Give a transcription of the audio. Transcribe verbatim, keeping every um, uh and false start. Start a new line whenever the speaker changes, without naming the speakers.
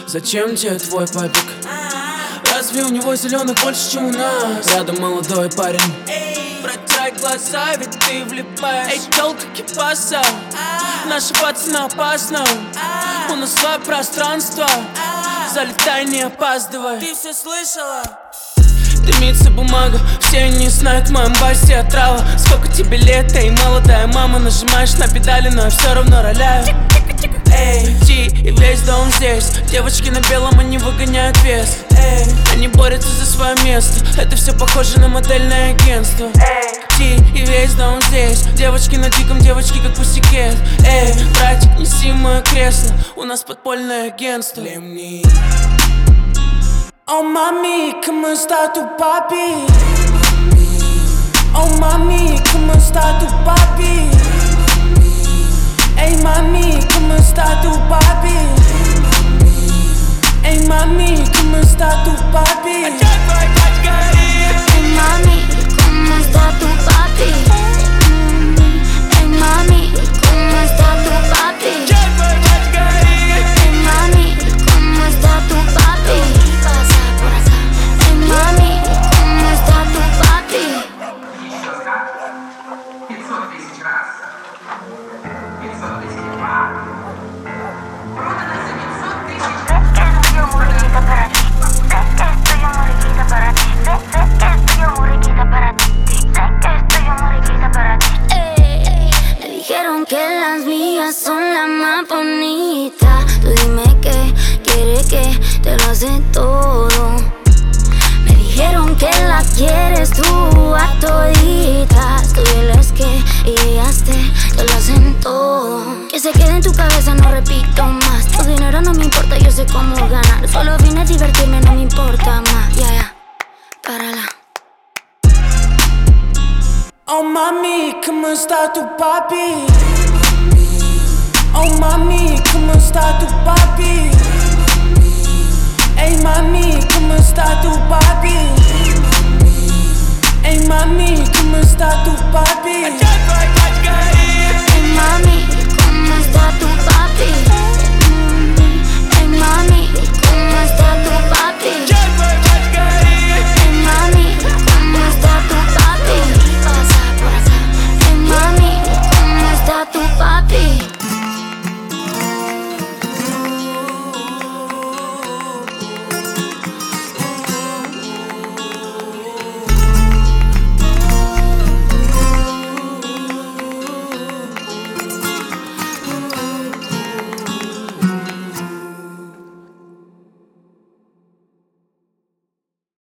Зачем тебе твой папик? Разве у него зеленых больше, чем у нас? Рядом молодой парень. Протирай глаза, ведь ты влипаешь. Эй, толка кипаса, наши пацаны опасно. У нас свое пространство, залетай, не опаздывай. Ты все слышала? Дымится бумага, все не знают, в моем басе отрава. Сколько тебе лет, эй, молодая мама. Нажимаешь на педали, но я все равно роляю. Эй, ти, и весь дом здесь. Девочки на белом, они выгоняют вес. Эй, они борются за свое место. Это все похоже на модельное агентство. Эй, ти, и весь дом здесь. Девочки на диком, девочки как пусикет. Эй, братик, неси мое кресло. У нас подпольное агентство. Oh mami, ¿cómo está tu papi? Oh mami, ¿cómo está tu papi? Ey mami, ¿cómo está tu papi? Ey mami, ¿cómo está tu papi?
Ey mami, ¿cómo está tu papi? Ey mami, ¿cómo está tu papi? Ey mami, ¿cómo está tu papi? Mami, ¿cómo está tu papi?
пятьсот тысяч раз. пятьсот тысяч два. Продано за пятьсот тысяч.
Estoy yo muy riquita para ti. Estoy yo muy riquita para ti. Estoy yo muy riquita para ti. Estoy yo muy riquita para ti. Me dijeron que las mías son las más bonitas. Tú dime qué quieres, que te lo hace todo. Dijeron que la quieres tú a toditas. Tú diles que ellas te, te lo hacen todo. Que se quede en tu cabeza, no repito más. Tu dinero no me importa, yo sé cómo ganar. Solo vine a divertirme, no me importa más. Ya, yeah, ya, yeah. Párala.
Oh mami, ¿cómo está tu papi? Oh mami, ¿cómo está tu papi? Ey mami, ¿cómo está tu papi? Ey mami, ¿cómo está tu papi?
Ey mami, ¿cómo está tu papi?